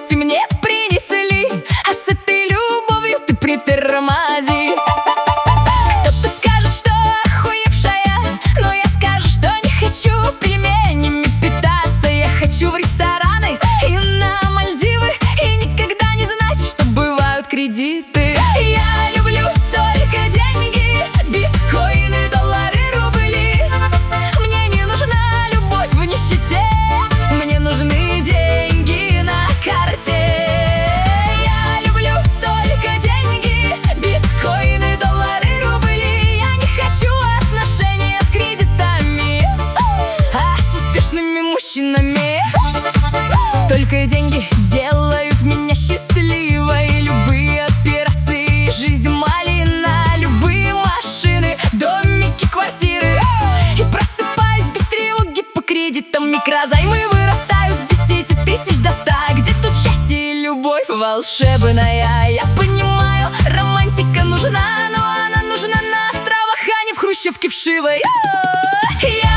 новости мне принесли, а с этой любовью ты притормози. Кто-то скажет, что охуевшая, но я скажу, что не хочу пельменями питаться. Я хочу в рестораны и на Мальдивы, и никогда не знать, что бывают кредиты. Я люблю только деньги, биткоины, доллары, рубли. Мне не нужна любовь в нищете, мне нужны деньги на карте. Я люблю только деньги, биткоины, доллары, рубли. Я не хочу отношения с кредитами, а с успешными мужчинами. Только деньги делают меня счастливой. Любые операции, жизнь малина, любые машины, домики, квартиры. И просыпаюсь без тревоги по кредитам. Микрозаймы вырастают с 10 тысяч до 100. Где тут счастье и любовь волшебная? Я понимаю, романтика нужна, но она нужна на островах, а не в хрущевке вшивой. Я